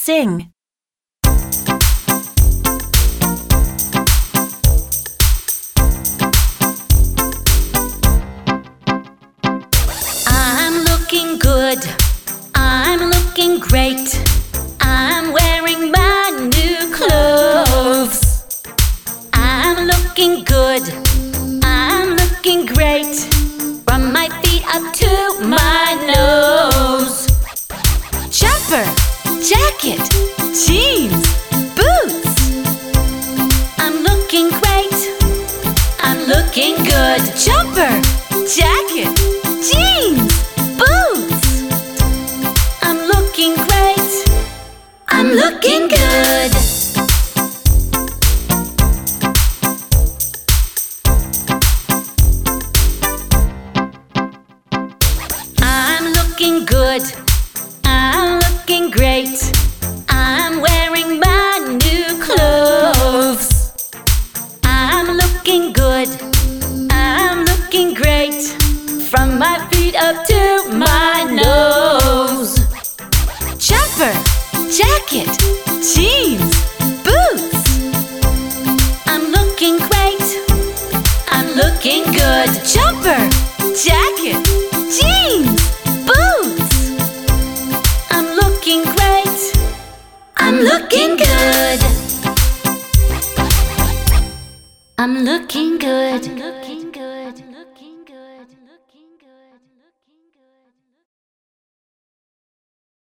Sing. I'm looking good, I'm looking great, I'm wearing my new clothes. I'm looking good, I'm looking great, from my feet up to my nose. Jumper, jacket, jeans, boots. I'm looking great, I'm looking good. Jumper, jacket, jeans, boots. I'm looking great, I'm looking good. I'm looking good, I'm looking great, I'm wearing my new clothes. I'm looking good, I'm looking great, from my feet up to my nose. Jumper, jacket, jeans, boots. I'm looking great, I'm looking good. Jumper, jacket, jeans, boots. I'm looking great, I'm looking good. I'm looking good.